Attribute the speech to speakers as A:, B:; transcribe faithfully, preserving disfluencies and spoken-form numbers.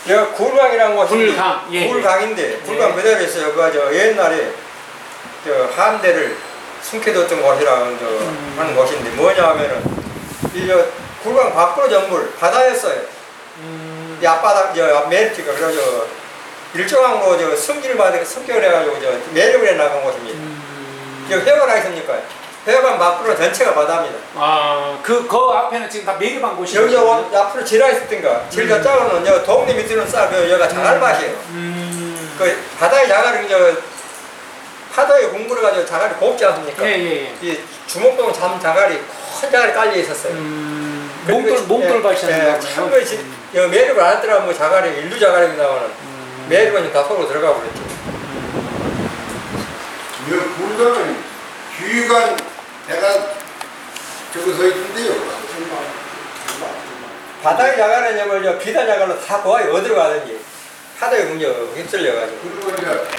A: 여기 굴강이라는 곳이
B: 굴강, 예,
A: 굴강인데 굴강
B: 예.
A: 그대로 있어요. 그 저 옛날에 저 함대를 숨겨뒀던 곳이라 저
B: 음.
A: 하는 곳인데 뭐냐 하면은 이저 굴강 밖으로 전물 바다였어요.
B: 음.
A: 이 앞바닥 저 메리트가 그래서 일정항으로 저 승질 받아 성격을 해가지고 저 매력을 해 나간 곳입니다.
B: 음.
A: 여기 해가 있습니까? 해관 밖으로 전체가 바다입니다.
B: 아, 그, 그 앞에는 지금 다 매립한 곳이
A: 여기 저 앞으로 지라 있었던가 지가
B: 음.
A: 짜고는 여 동네 밑으로는 싸고 여기가 자갈밭이에요.
B: 음.
A: 그 바다의 자갈이 저 파도에 공부를 자갈이 곱지 않습니까?
B: 예, 예, 예.
A: 이 주먹동 잠 자갈이 큰 자갈이 깔려 있었어요.
B: 음.
A: 그리고
B: 몽돌, 몽돌 밭이
A: 예, 참거의 지- 여 매립을 안 했더라면 뭐 자갈이 일루 자갈이 나오는
B: 음.
A: 매립은 다 속으로 들어가 버렸죠.
C: 여 굴강은 귀관 배가 저거 서 있는데요.
A: 바다의 자갈은 저 비단 자갈로 다 고아이 어디로 가든지 파도에 문제 휩쓸려가지고.
C: 그리고 이제